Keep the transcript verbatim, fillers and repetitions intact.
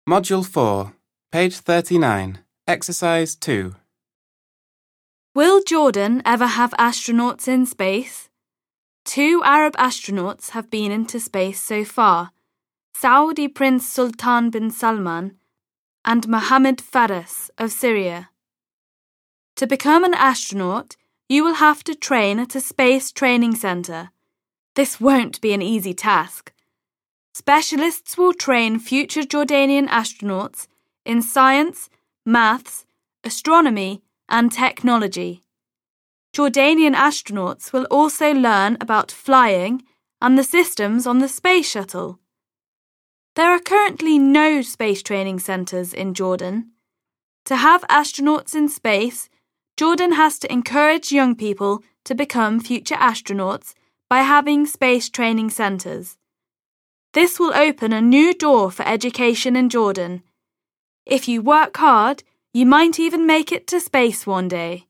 Module four, page thirty-nine, Exercise two. Will Jordan ever have astronauts in space? Two Arab astronauts have been into space so far, Saudi Prince Sultan bin Salman and Mohammed Faris of Syria. To become an astronaut, you will have to train at a space training center. This won't be an easy task. Specialists will train future Jordanian astronauts in science, maths, astronomy, and technology. Jordanian astronauts will also learn about flying and the systems on the space shuttle. There are currently no space training centers in Jordan. To have astronauts in space, Jordan has to encourage young people to become future astronauts by having space training centers. This will open a new door for education in Jordan. If you work hard, you might even make it to space one day.